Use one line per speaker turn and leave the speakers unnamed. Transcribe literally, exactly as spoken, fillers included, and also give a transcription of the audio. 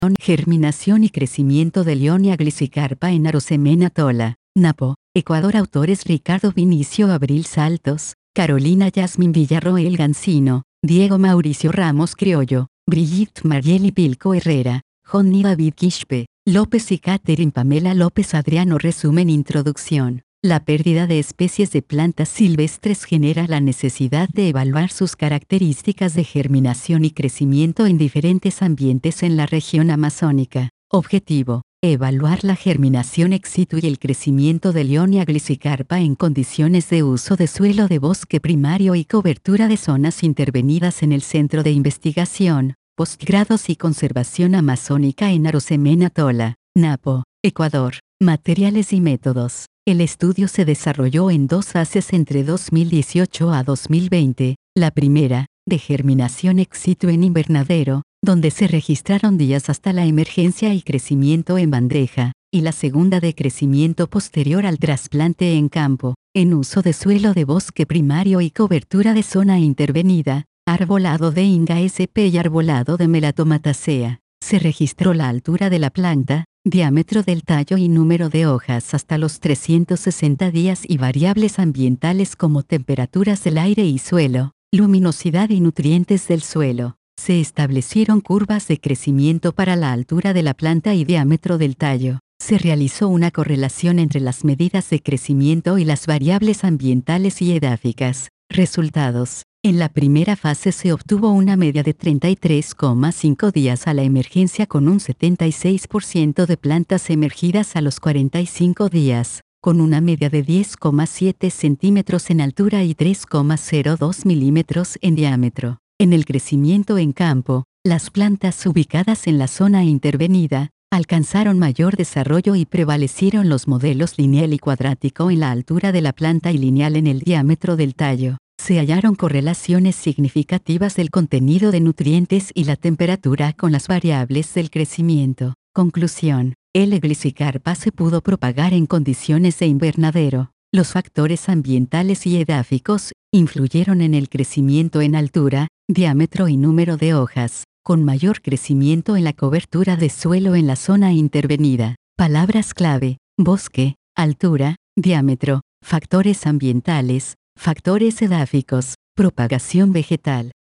Germinación y crecimiento de Lionia glycicarpa en Arosemena tola, Napo, Ecuador. Autores: Ricardo Vinicio Abril Saltos, Carolina Yasmin Villarroel Gancino, Diego Mauricio Ramos Criollo, Brigitte Marieli Pilco Herrera, Johnny David Quispe, López y Catherine Pamela López. Adriano. Resumen. Introducción. La pérdida de especies de plantas silvestres genera la necesidad de evaluar sus características de germinación y crecimiento en diferentes ambientes en la región amazónica. Objetivo: evaluar la germinación ex situ y el crecimiento de Lionia glycicarpa en condiciones de uso de suelo de bosque primario y cobertura de zonas intervenidas en el Centro de Investigación, Postgrados y Conservación Amazónica en Arosemena tola, Napo, Ecuador. Materiales y métodos. El estudio se desarrolló en dos fases entre dos mil dieciocho a dos mil veinte, la primera, de germinación ex situ en invernadero, donde se registraron días hasta la emergencia y crecimiento en bandeja, y la segunda de crecimiento posterior al trasplante en campo, en uso de suelo de bosque primario y cobertura de zona intervenida, arbolado de Inga sp y arbolado de Melatomatacea. Se registró la altura de la planta, diámetro del tallo y número de hojas hasta los trescientos sesenta días y variables ambientales como temperaturas del aire y suelo, luminosidad y nutrientes del suelo. Se establecieron curvas de crecimiento para la altura de la planta y diámetro del tallo. Se realizó una correlación entre las medidas de crecimiento y las variables ambientales y edáficas. Resultados. En la primera fase se obtuvo una media de treinta y tres coma cinco días a la emergencia con un setenta y seis por ciento de plantas emergidas a los cuarenta y cinco días, con una media de diez coma siete centímetros en altura y tres coma cero dos milímetros en diámetro. En el crecimiento en campo, las plantas ubicadas en la zona intervenida alcanzaron mayor desarrollo y prevalecieron los modelos lineal y cuadrático en la altura de la planta y lineal en el diámetro del tallo. Se hallaron correlaciones significativas del contenido de nutrientes y la temperatura con las variables del crecimiento. Conclusión. L. glycicarpa se pudo propagar en condiciones de invernadero. Los factores ambientales y edáficos influyeron en el crecimiento en altura, diámetro y número de hojas, con mayor crecimiento en la cobertura de suelo en la zona intervenida. Palabras clave: bosque, altura, diámetro, factores ambientales, factores edáficos, propagación vegetal.